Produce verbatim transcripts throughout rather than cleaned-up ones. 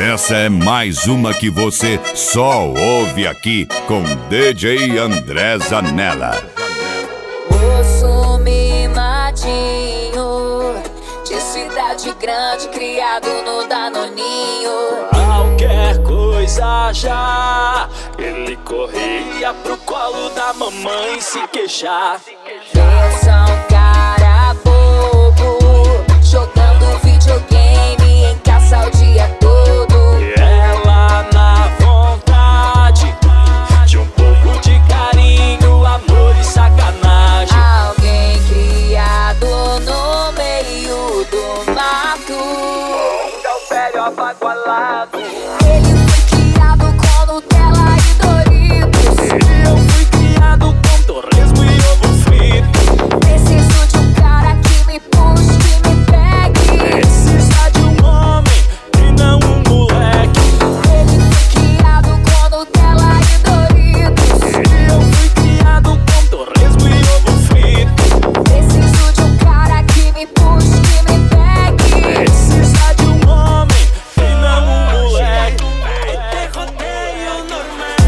Essa é mais uma que você só ouve aqui com D J André Zanella. Moço mimadinho, de cidade grande, criado no Danoninho. Qualquer coisa já, ele corria pro colo da mamãe se queixar. Pensa um cara bobo, jogando videogame em casa o dia todo. E ela na vontade de um pouco de carinho, amor e sacanagem. Alguém criado no meio do mato, é o velho abagualado. ele foi criado com Nutella e Doritos. E eu fui criado com torresmo e ovo frito. Preciso de um cara que me puxe, que me pegue. Precisa de um homem e não um moleque. Ele foi criado com Nutella e Doritos. E eu fui criado com torresmo e ovo frito. Preciso de um cara que me puxe, que me pegue. Precisa de um homem e não um moleque. Ter rodeio normal,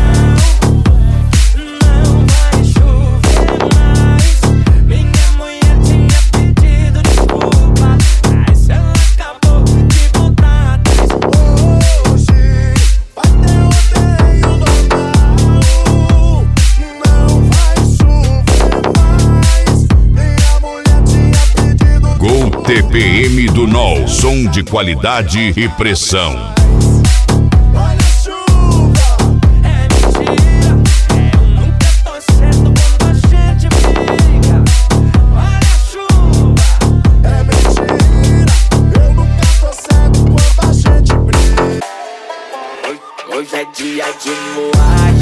não vai chover mais. Minha mulher tinha pedido desculpa, mas ela acabou de voltar atrás. Hoje vai ter rodeio normal, não vai chover mais. Minha mulher tinha pedido Gol T P M do N O L, som de qualidade e pressão. olha a chuva, É mentira, eu nunca tô certo quando a gente briga. Olha a chuva, é mentira. Eu nunca tô certo quando a gente briga. hoje é dia de moar.